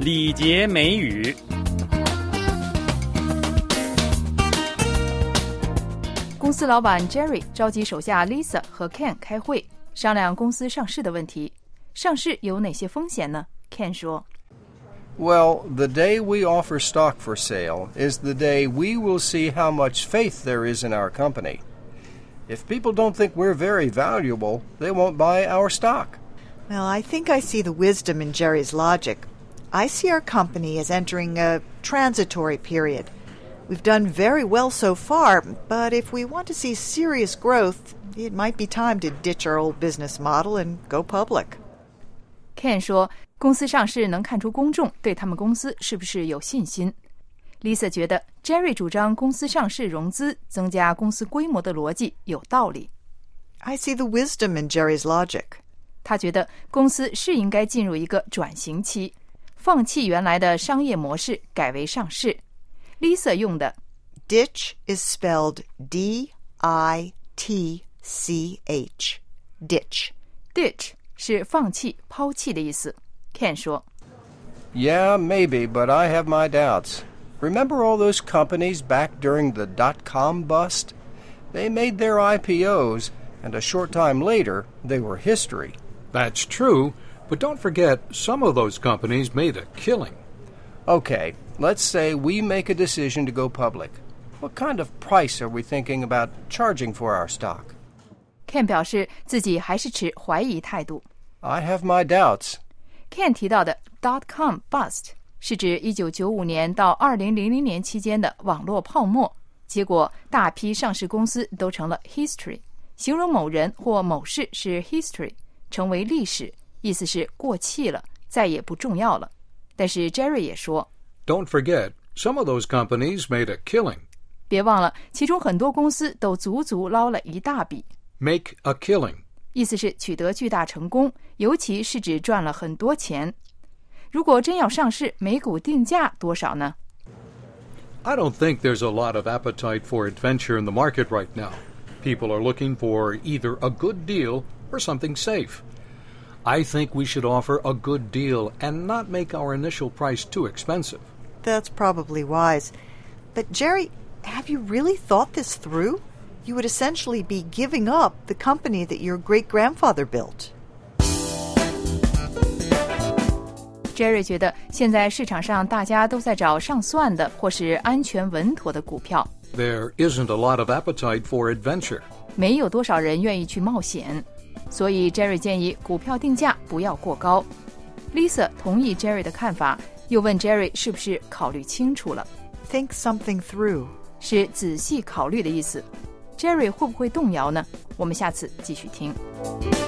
礼节美语。 公司老板 Jerry 召集手下 Lisa 和 Ken 开会，商量公司上市的问题。上市有哪些风险呢？ Ken 说 Well, the day we offer stock for sale is the day we will see how much faith there is in our company. If people don't think we're very valuable, they won't buy our stock. Well, I think I see the wisdom in Jerry's logic. I see our company as entering a transitory period. We've done very well so far, but if we want to see serious growth, it might be time to ditch our old business model and go public. Ken 说公司上市能看出公众对他们公司是不是有信心。 Lisa 觉得 Jerry 主张公司上市融资增加公司规模的逻辑有道理。 I see the wisdom in Jerry's logic. 他觉得公司是应该进入一个转型期，放弃原来的商业模式，改为上市。 Lisa 用的 Ditch is spelled D-I-T-C-H. Ditch. Ditch 是放弃、抛弃的意思。 Ken 说 Yeah, maybe, but I have my doubts. Remember all those companies back during the dot-com bust? They made their IPOs, and a short time later, they were history. That's true, but don't forget, some of those companies made a killing. Okay, let's say we make a decision to go public. What kind of price are we thinking about charging for our stock? Ken 表示自己还是持怀疑态度。 I have my doubts. Ken 提到的 dot-com bust 是指1995年到2000年期间的网络泡沫，结果大批上市公司都成了 history， 形容某人或某事是 history， 成为历史，意思是过气了，再也不重要了。但是 Jerry 也说 Don't forget, some of those companies made a killing. 别忘了，其中很多公司都足足捞了一大笔。 Make a killing. 意思是取得巨大成功，尤其是指赚了很多钱。如果真要上市，每股定价多少呢？ I don't think there's a lot of appetite for adventure in the market right now. People are looking for either a good deal or something safe. I think we should offer a good deal and not make our initial price too expensive. That's probably wise. But Jerry, have you really thought this through? You would essentially be giving up the company that your great-grandfather built. Jerry 觉得现在市场上大家都在找上算的或是安全稳妥的股票， There isn't a lot of appetite for adventure. 没有多少人愿意去冒险，所以 Jerry 建议股票定价不要过高。 Lisa 同意 Jerry 的看法，又问 Jerry 是不是考虑清楚了， Think something through. 是仔细考虑的意思。 Jerry 会不会动摇呢？我们下次继续听。